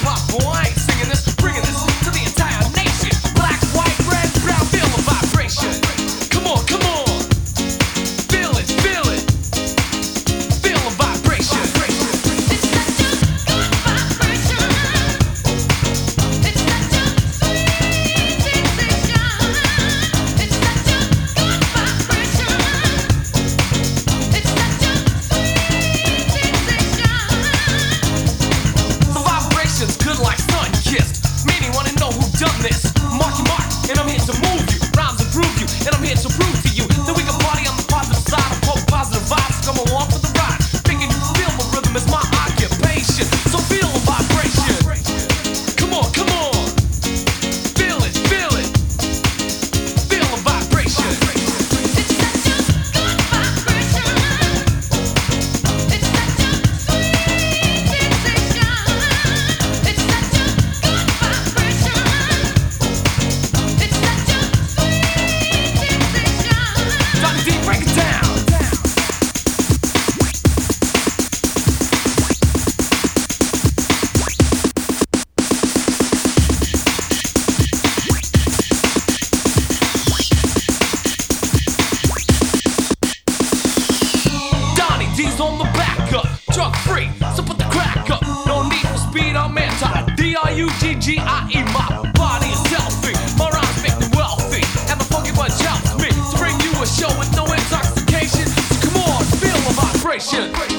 hop, boy, I ain't singing this, bringing this to the entire nation. Black, white, red, brown, feel the vibration. Come on, come on. Feel it, feel it. Feel the vibration. It's such a good vibration. It's such a sweet sensation. It's such a good vibration. It's such a sweet sensation. The vibration's good like sun-kissed. Meaning wanna know who done this. Mark your mark, and I'm here to move you. Rhymes to prove you, and I'm here to prove to you that we can party on the positive side of hope, positive vibes. Come along for the ride. Thinking you feel my rhythm is my occupation. So feel the vibration. Come on, come on. Feel it, feel it. Feel the vibration. It's such a good vibration. It's such a sweet sensation. It's such a good vibration. It's such a sweet sensation. Donnie D, break it down. Donnie D's on the back up, drug free, so put the crack up. No need for speed, I'm anti. D-R-U-G-G-I-E, my body is healthy. My rhymes make me wealthy, and the funky bunch helps me to bring you a show with no intoxication. So come on, feel the vibration.